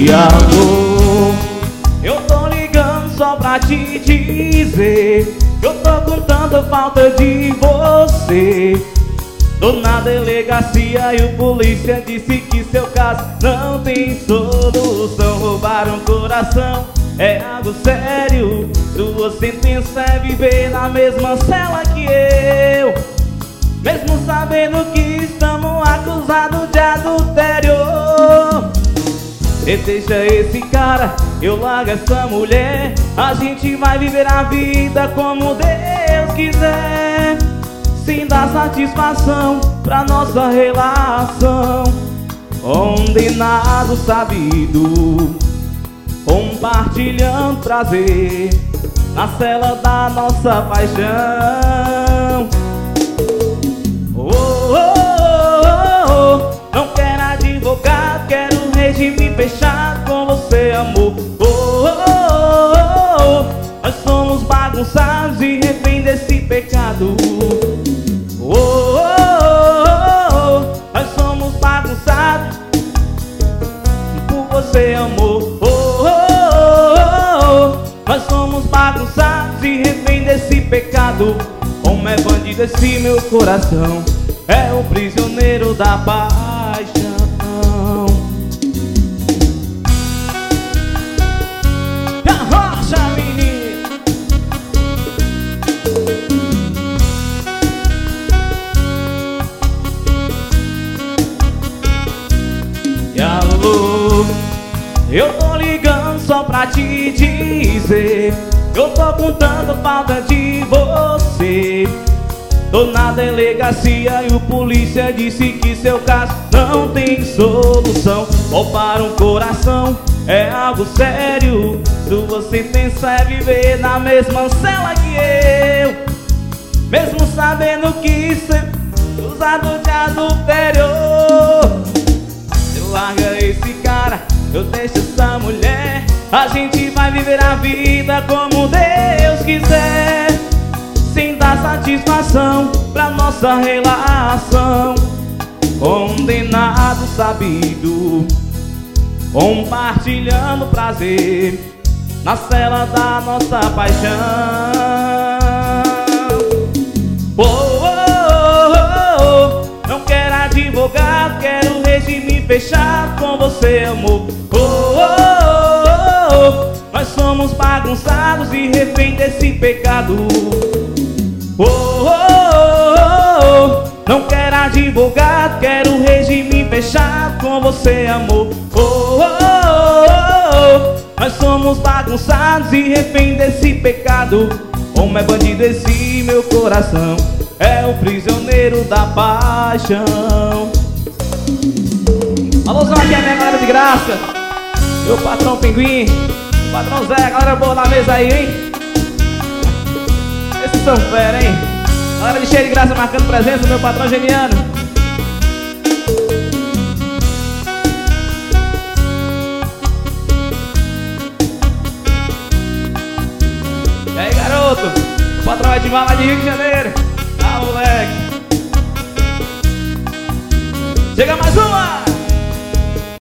E alô, eu tô ligando só pra te dizer que eu tô com tanta falta de você. Tô na delegacia e o polícia disse que seu caso não tem solução. Roubaram o coração, é algo sério. Sua sentença é viver na mesma cela que eu, mesmo sabendo que estamos acusados de adultério. E deixa esse cara, eu largo essa mulher. A gente vai viver a vida como Deus quiser, sem dar satisfação pra nossa relação. Condenado sabido, compartilhando prazer na cela da nossa paixão. Oh, oh, oh, oh. Não quero advogado, quero um regime fechado com você, amor. Oh, oh, oh, oh. Nós somos bagunçados e refém desse pecado. Oh, oh, oh, oh. Nós somos bagunçados por você, amor. Oh, oh, oh, oh. Nós somos bagunçados e refém desse pecado. Como é bandido esse meu coração, é o prisioneiro da paixão. Arrocha, menino. E alô, eu tô ligando só pra te dizer que eu tô com tanta falta de você. Tô na delegacia e o polícia disse que seu caso não tem solução. Roubaram o coração, é algo sério. Sua sentença é viver na mesma cela que eu, mesmo sabendo que isso é usado de adultério. Eu larga esse cara, eu deixo essa mulher. A gente vai viver a vida como Deus quiser, sem dar satisfação pra nossa relação. Condenado sabido, compartilhando prazer na cela da nossa paixão. Oh, oh, oh, oh. Não quero advogado, quero um regime fechado com você, amor. Oh, oh, oh, oh. Nós somos bagunçados e refém desse pecado. Oh, oh, oh, oh. Não quero advogado, quero um regime fechado com você, amor. Oh, oh, oh, oh. Nós somos bagunçados e refém desse pecado. Como é bandido esse meu coração, é o prisioneiro da paixão. Alôzão aqui é minha galera de graça, meu patrão Pinguim, patrão Zé, galera boa na mesa aí, hein? Esses são fera, hein? Galera de cheio de graça marcando presença, meu patrão Geniano. E aí, garoto? O patrão é de Mala de Rio de Janeiro. Ah, moleque. Chega mais uma!